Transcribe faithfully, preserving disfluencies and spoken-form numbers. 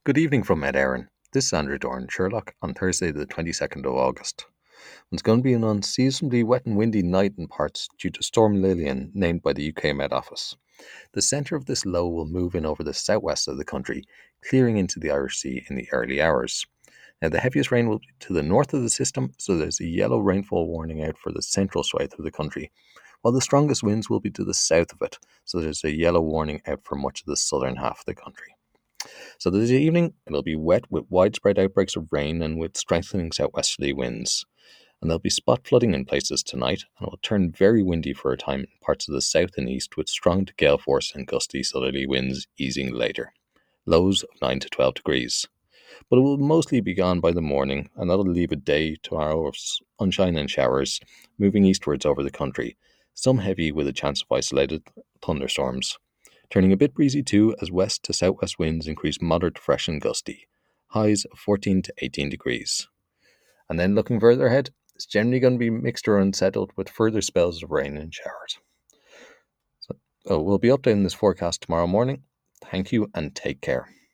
Good evening from Ed Aaron. This is Andrew Dorn, Sherlock, on Thursday, the twenty-second of August. It's going to be an unseasonably wet and windy night in parts due to Storm Lillian, named by the U K Met Office. The centre of this low will move in over the southwest of the country, clearing into the Irish Sea in the early hours. Now, the heaviest rain will be to the north of the system, so there's a yellow rainfall warning out for the central swathe of the country, while the strongest winds will be to the south of it, so there's a yellow warning out for much of the southern half of the country. So this evening, it'll be wet with widespread outbreaks of rain and with strengthening southwesterly winds. And there'll be spot flooding in places tonight, and it will turn very windy for a time in parts of the south and east, with strong to gale force and gusty southerly winds easing later. Lows of nine to twelve degrees. But it will mostly be gone by the morning, and that'll leave a day tomorrow of sunshine and showers, moving eastwards over the country, some heavy with a chance of isolated thunderstorms. Turning a bit breezy too, as west to southwest winds increase moderate to fresh and gusty. Highs of fourteen to eighteen degrees. And then looking further ahead, it's generally going to be mixed or unsettled with further spells of rain and showers. So, so we'll be updating this forecast tomorrow morning. Thank you and take care.